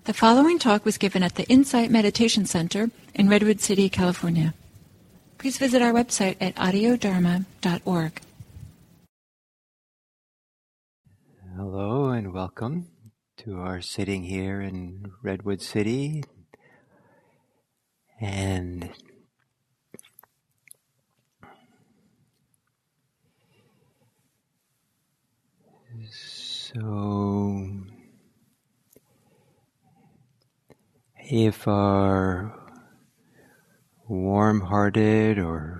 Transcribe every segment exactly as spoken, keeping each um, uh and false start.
The following talk was given at the Insight Meditation Center in Redwood City, California. Please visit our website at audio dharma dot org. Hello and welcome to our sitting here in Redwood City. And so if our warm-hearted or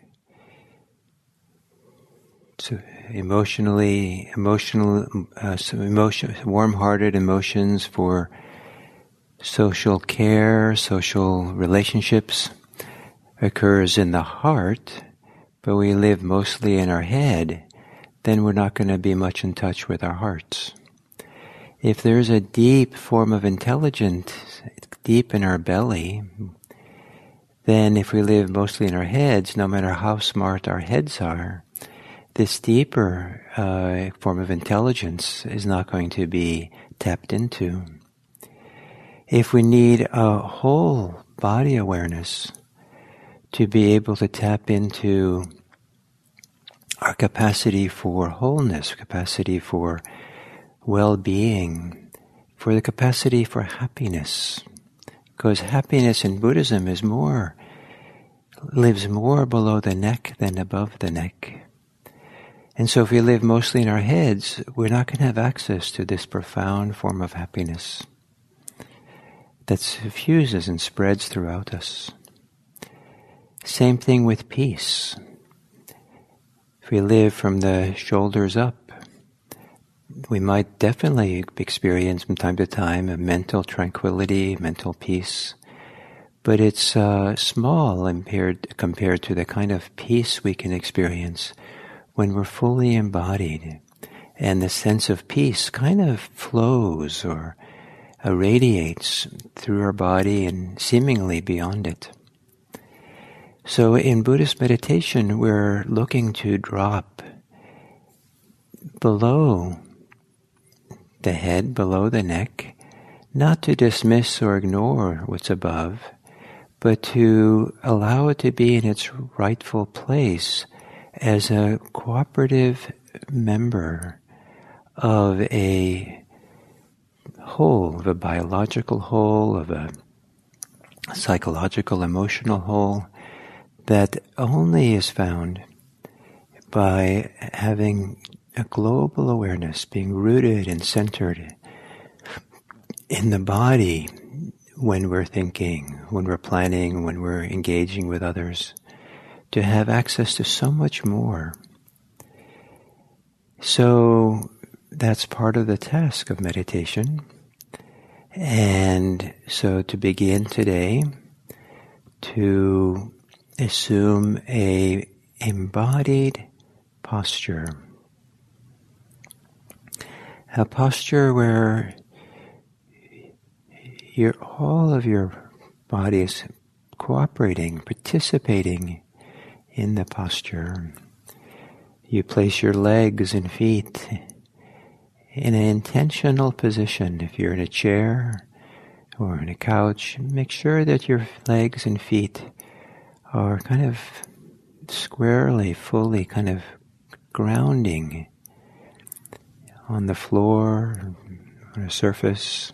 so emotionally, emotional, uh, so emotion, warm-hearted emotions for social care, social relationships occurs in the heart, but we live mostly in our head, then we're not going to be much in touch with our hearts. If there's a deep form of intelligence deep in our belly, then if we live mostly in our heads, no matter how smart our heads are, this deeper uh, form of intelligence is not going to be tapped into. If we need a whole body awareness to be able to tap into our capacity for wholeness, capacity for well-being, for the capacity for happiness, because happiness in Buddhism is more, lives more below the neck than above the neck. And so if we live mostly in our heads, we're not going to have access to this profound form of happiness that diffuses and spreads throughout us. Same thing with peace. If we live from the shoulders up, we might definitely experience from time to time a mental tranquility, mental peace, but it's uh, small compared, compared to the kind of peace we can experience when we're fully embodied, and the sense of peace kind of flows or irradiates through our body and seemingly beyond it. So in Buddhist meditation, we're looking to drop below the head, below the neck, not to dismiss or ignore what's above, but to allow it to be in its rightful place as a cooperative member of a whole, of a biological whole, of a psychological, emotional whole, that only is found by having a global awareness, being rooted and centered in the body when we're thinking, when we're planning, when we're engaging with others, to have access to so much more. So that's part of the task of meditation. And so to begin today, to assume a embodied posture. A posture where your, all of your body is cooperating, participating in the posture. You place your legs and feet in an intentional position. If you're in a chair or in a couch, make sure that your legs and feet are kind of squarely, fully kind of grounding on the floor, on a surface.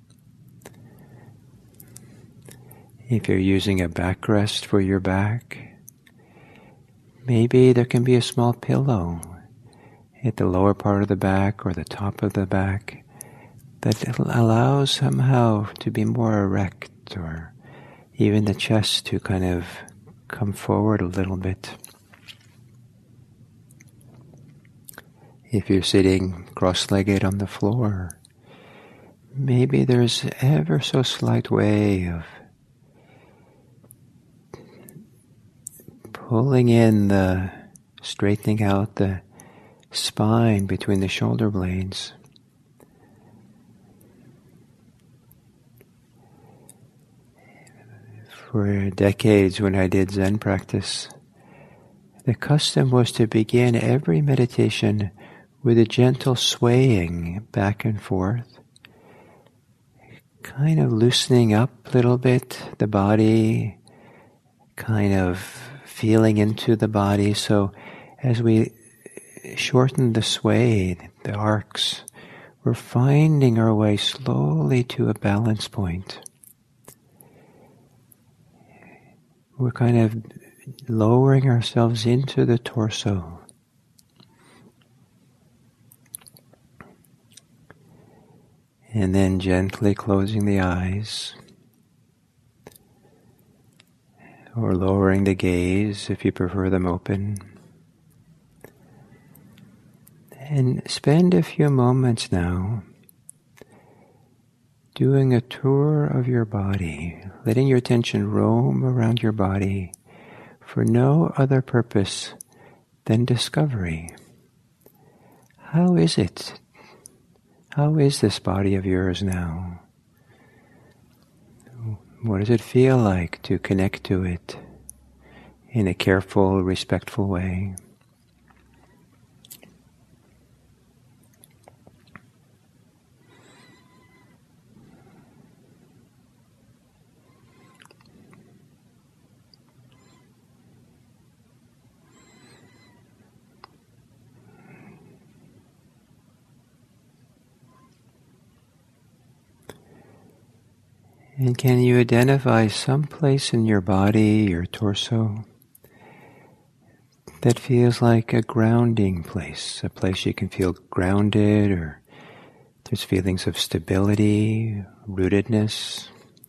If you're using a backrest for your back, maybe there can be a small pillow at the lower part of the back or the top of the back that allows somehow to be more erect, or even the chest to kind of come forward a little bit. If you're sitting cross-legged on the floor, maybe there's ever so slight way of pulling in the, straightening out the spine between the shoulder blades. For decades when I did Zen practice, the custom was to begin every meditation with a gentle swaying back and forth, kind of loosening up a little bit, the body, kind of feeling into the body. So as we shorten the sway, the arcs, we're finding our way slowly to a balance point. We're kind of lowering ourselves into the torso. And then gently closing the eyes, or lowering the gaze if you prefer them open. And spend a few moments now doing a tour of your body, letting your attention roam around your body for no other purpose than discovery. How is it? How is this body of yours now? What does it feel like to connect to it in a careful, respectful way? And can you identify some place in your body, your torso, that feels like a grounding place, a place you can feel grounded, or there's feelings of stability, rootedness?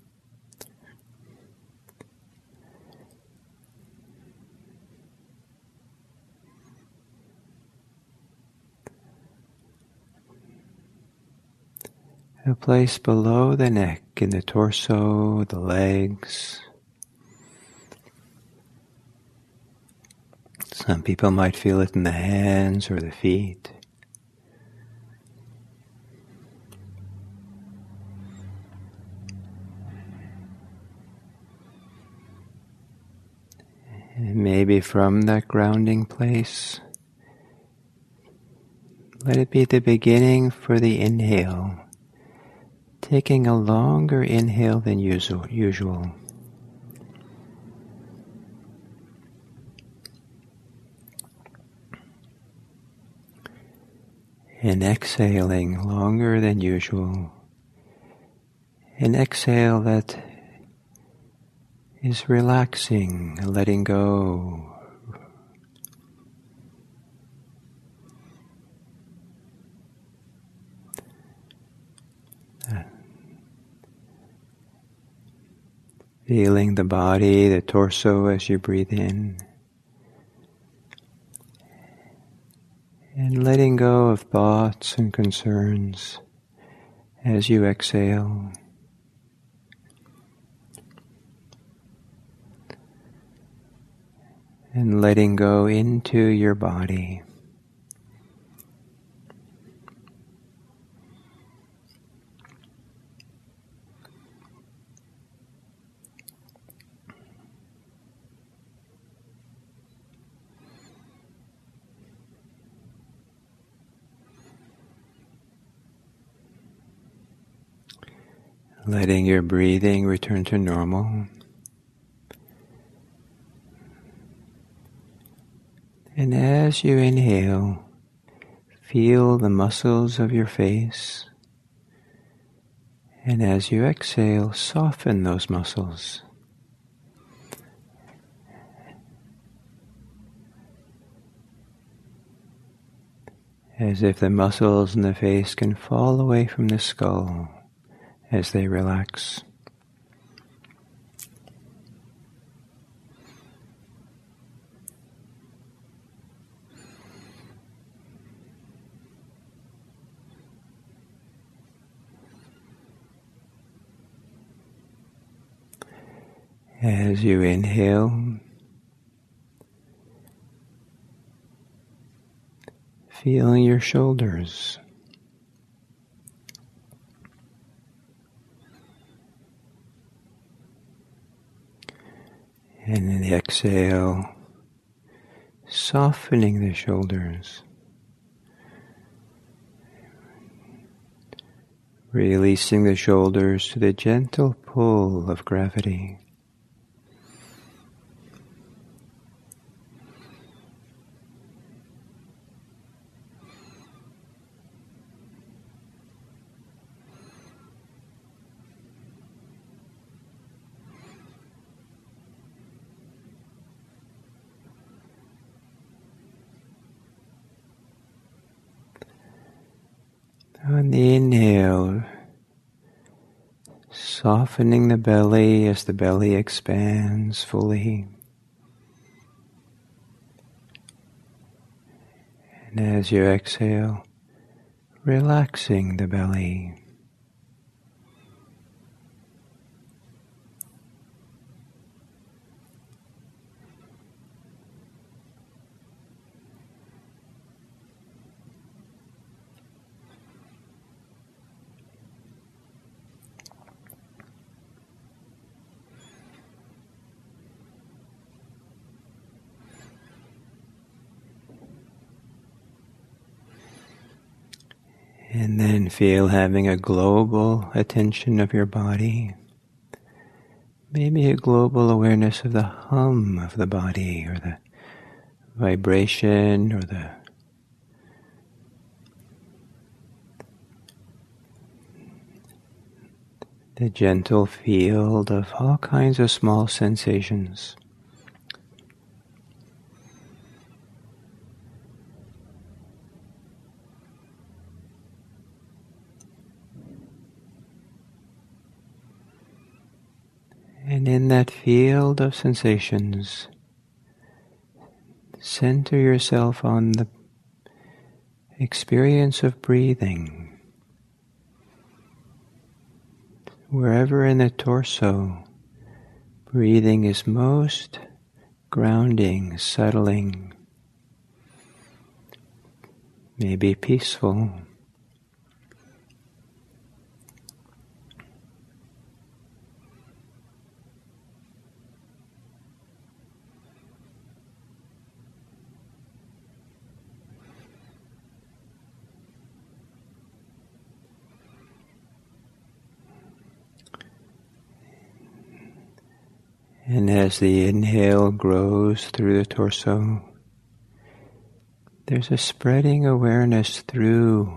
A place below the neck, in the torso, the legs. Some people might feel it in the hands or the feet. And maybe from that grounding place, let it be the beginning for the inhale. Taking a longer inhale than usual. usual. And exhaling longer than usual. An exhale that is relaxing, letting go. Feeling the body, the torso as you breathe in. And letting go of thoughts and concerns as you exhale. And letting go into your body. Letting your breathing return to normal. And as you inhale, feel the muscles of your face. And as you exhale, soften those muscles. As if the muscles in the face can fall away from the skull as they relax. As you inhale, feeling your shoulders. And in the exhale, softening the shoulders, releasing the shoulders to the gentle pull of gravity. On the inhale, softening the belly as the belly expands fully. And as you exhale, relaxing the belly. And then feel having a global attention of your body. Maybe a global awareness of the hum of the body, or the vibration, or the the gentle field of all kinds of small sensations. And in that field of sensations, center yourself on the experience of breathing. Wherever in the torso, breathing is most grounding, settling, maybe peaceful. And as the inhale grows through the torso, there's a spreading awareness through,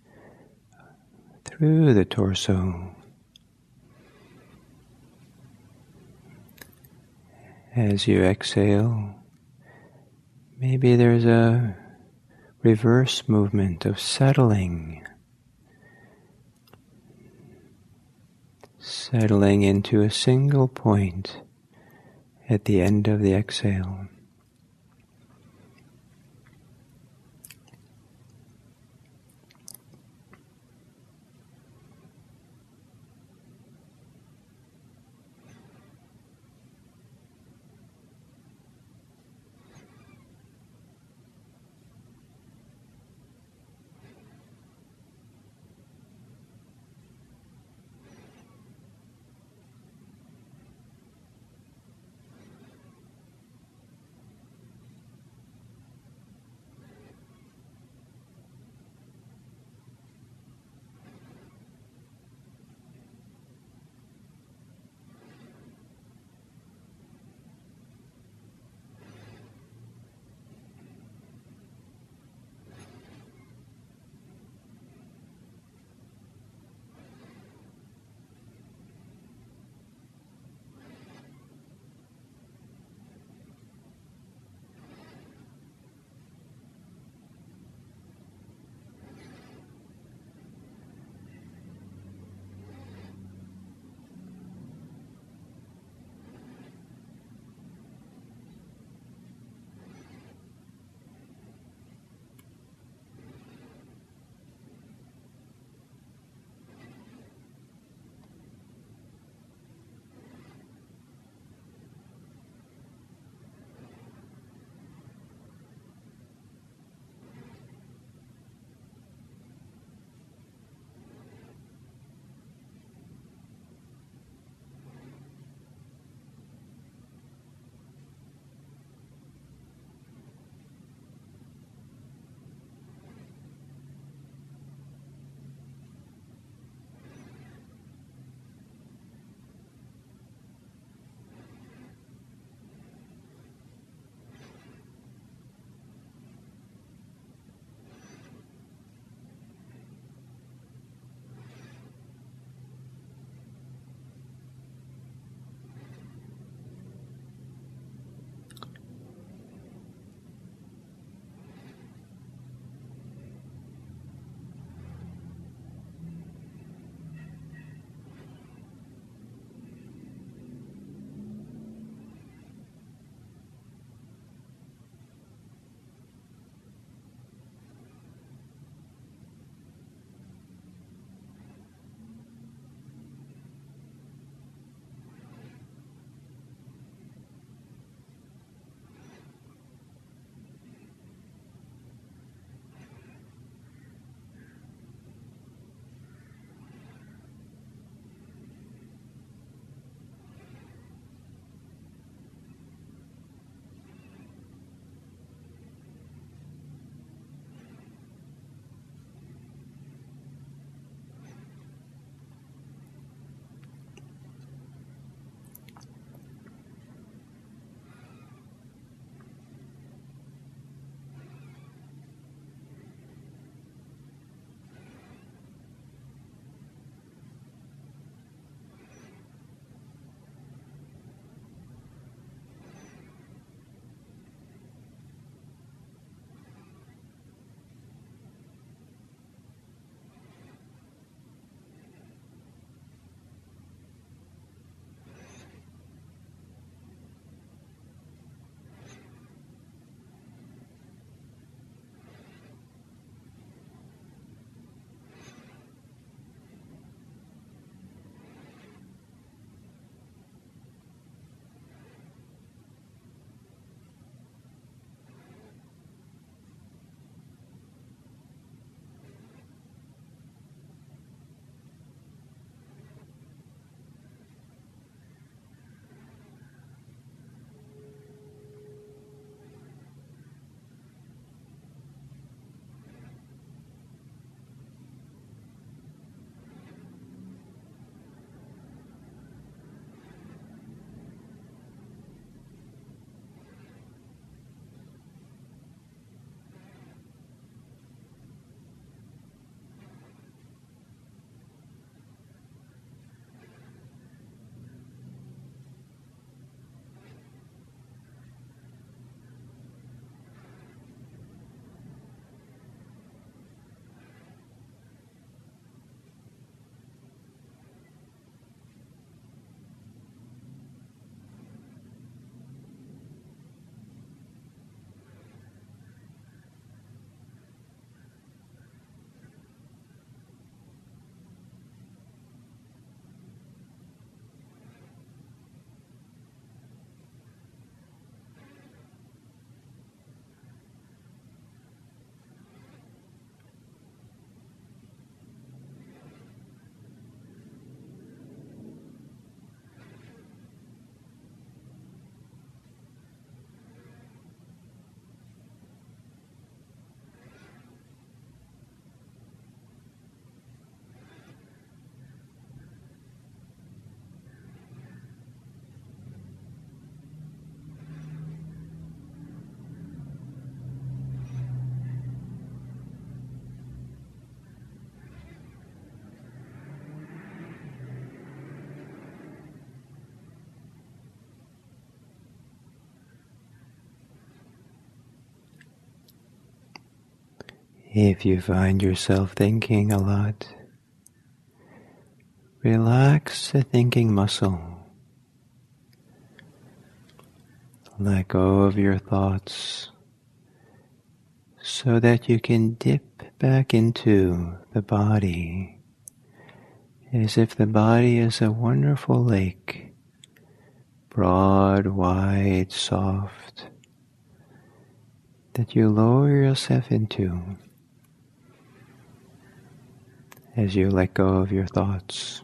through the torso. As you exhale, maybe there's a reverse movement of settling, settling into a single point at the end of the exhale. If you find yourself thinking a lot, relax the thinking muscle. Let go of your thoughts so that you can dip back into the body as if the body is a wonderful lake, broad, wide, soft, that you lower yourself into as you let go of your thoughts.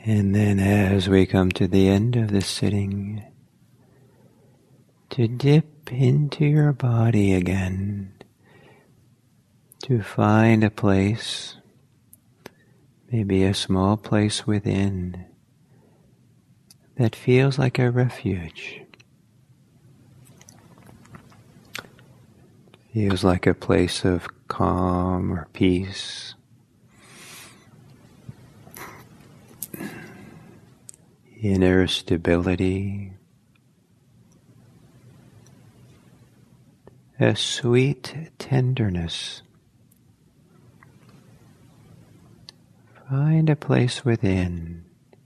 And then as we come to the end of this sitting, to dip into your body again, to find a place, maybe a small place within, that feels like a refuge. Feels like a place of calm or peace. Inner stability. A sweet tenderness. Find a place within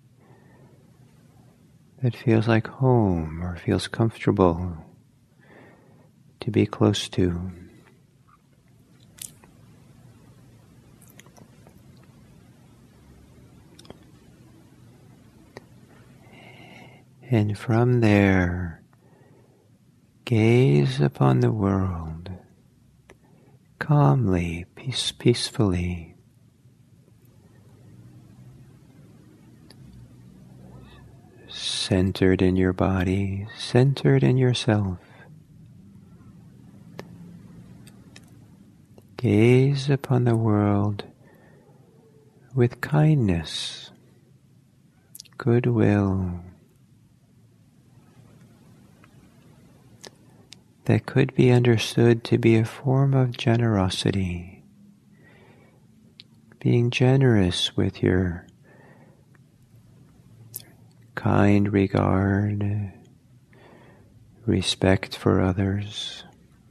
that feels like home or feels comfortable to be close to. And from there, gaze upon the world calmly, peace, peacefully. Centered in your body, centered in yourself. Gaze upon the world with kindness, goodwill, that could be understood to be a form of generosity. Being generous with your kind regard, respect for others.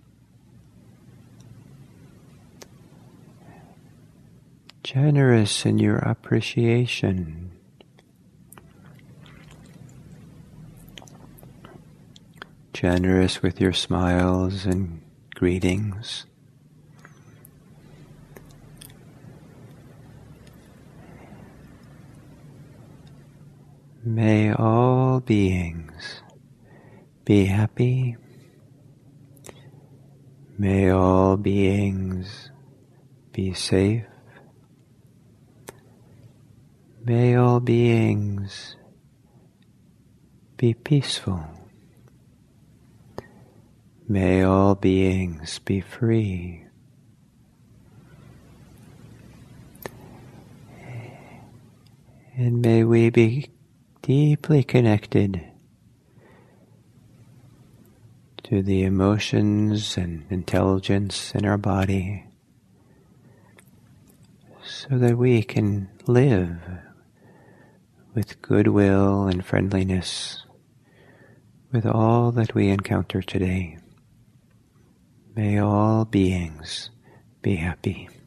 Generous in your appreciation. Generous with your smiles and greetings. May all beings be happy. May all beings be safe. May all beings be peaceful. May all beings be free. And may we be deeply connected to the emotions and intelligence in our body, so that we can live with goodwill and friendliness with all that we encounter today. May all beings be happy.